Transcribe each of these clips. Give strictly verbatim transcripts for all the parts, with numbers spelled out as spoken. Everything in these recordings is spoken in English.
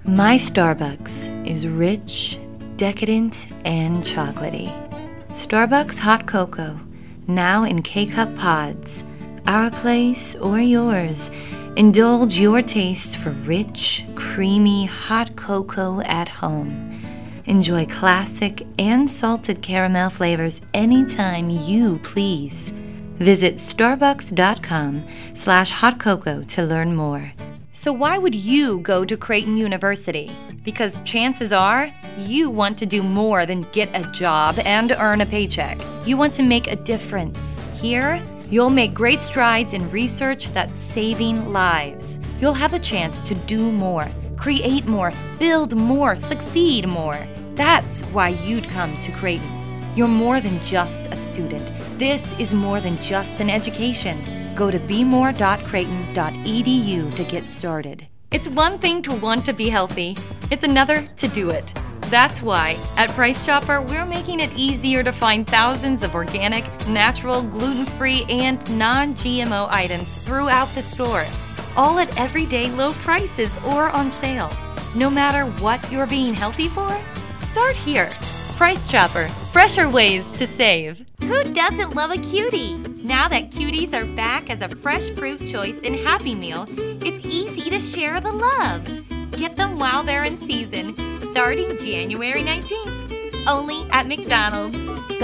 My Starbucks is rich, decadent, and chocolatey. Starbucks hot cocoa, now in K-Cup pods. Our place or yours. Indulge your taste for rich, creamy hot cocoa at home. Enjoy classic and salted caramel flavors anytime you please. Visit starbucks.com slash hot cocoa to learn more. So why would you go to Creighton University? Because chances are you want to do more than get a job and earn a paycheck. You want to make a difference. Here, you'll make great strides in research that's saving lives. You'll have the chance to do more, create more, build more, succeed more. That's why you'd come to Creighton. You're more than just a student. This is more than just an education. Go to be more dot creighton dot e d u to get started. It's one thing to want to be healthy. It's another to do it. That's why at Price Chopper, we're making it easier to find thousands of organic, natural, gluten-free, and non-G M O items throughout the store. All at everyday low prices or on sale. No matter what you're being healthy for, start here. Price Chopper, fresher ways to save. Who doesn't love a cutie? Now that cuties are back as a fresh fruit choice in Happy Meal, it's easy to share the love. Get them while they're in season, starting January nineteenth. Only at McDonald's.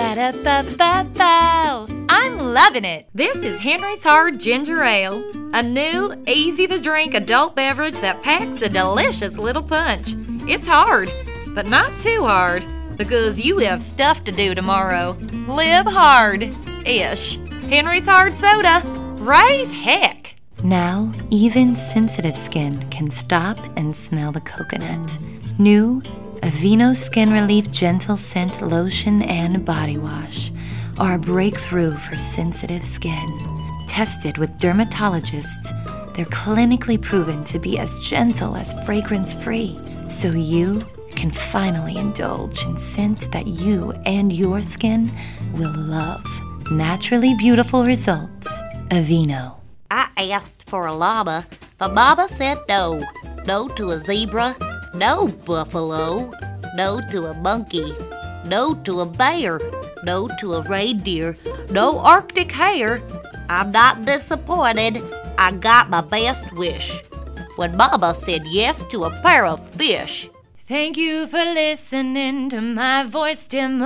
Ba-da-ba-ba-bow. I'm loving it. This is Henry's Hard Ginger Ale, a new, easy-to-drink adult beverage that packs a delicious little punch. It's hard, but not too hard, because you have stuff to do tomorrow. Live hard-ish. Henry's Hard Soda. Raise heck. Now, even sensitive skin can stop and smell the coconut. New Aveeno Skin Relief Gentle Scent Lotion and Body Wash are a breakthrough for sensitive skin. Tested with dermatologists, they're clinically proven to be as gentle as fragrance-free, so you can finally indulge in scent that you and your skin will love. Naturally beautiful results. Aveeno. I asked for a llama, but Mama said no. No to a zebra, no buffalo, no to a monkey, no to a bear, no to a reindeer, no Arctic hare. I'm not disappointed. I got my best wish when Mama said yes to a pair of fish. Thank you for listening to my voice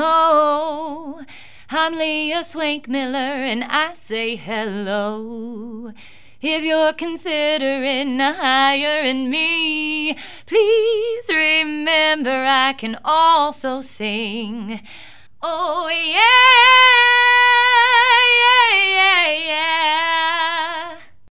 demo. I'm Leah Swank Miller and I say hello. If you're considering hiring me, please remember I can also sing. Oh yeah!